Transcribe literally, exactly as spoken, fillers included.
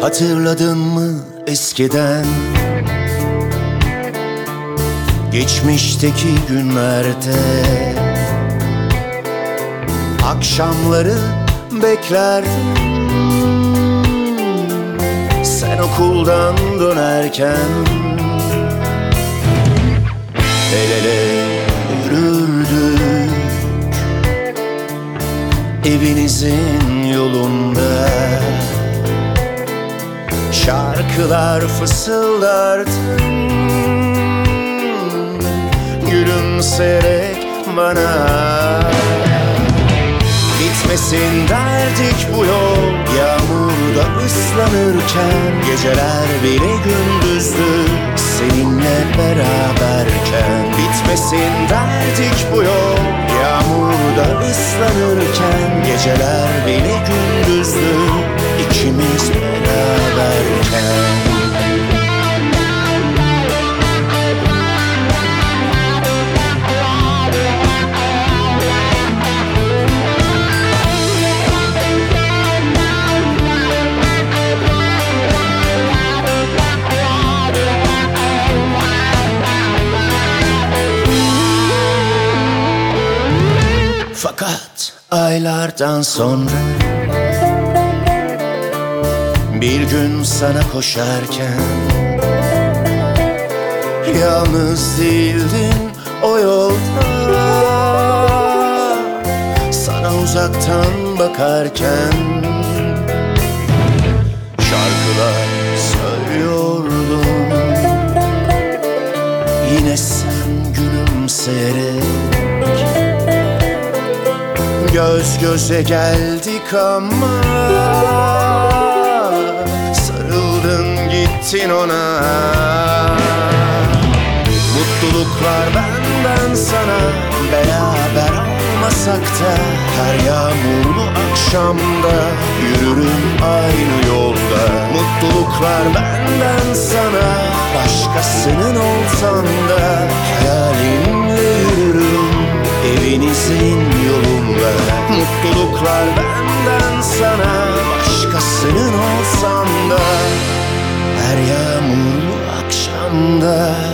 Hatırladın mı eskiden, geçmişteki günlerde akşamları beklerdim, sen okuldan dönerken el ele yürürdük evinizin yolunda. Şarkılar fısıldardın gülümseyerek bana. Bitmesin derdik bu yol, yağmurda ıslanırken. Geceler bile gündüzdü seninle beraberken. Bitmesin derdik bu yol, yağmurda ıslanırken. Geceler bile gündüzdü ikimiz beraberken. Fakat aylardan sonra bir gün sana koşarken yalnız değildin o yolda. Sana uzaktan bakarken şarkılar söylüyordum. Yine sen gülümseyerek. Göz göze geldik ama sarıldın gittin ona. Mutluluklar benden sana, beraber olmasak da her yağmurlu akşamda yürürüm aynı yolda. Mutluluklar benden sana, başkasının olsam da hayalimle yürürüm evinizin yolunda. Mutluluklar benden sana, başkasının olsam da her yağmurlu akşamda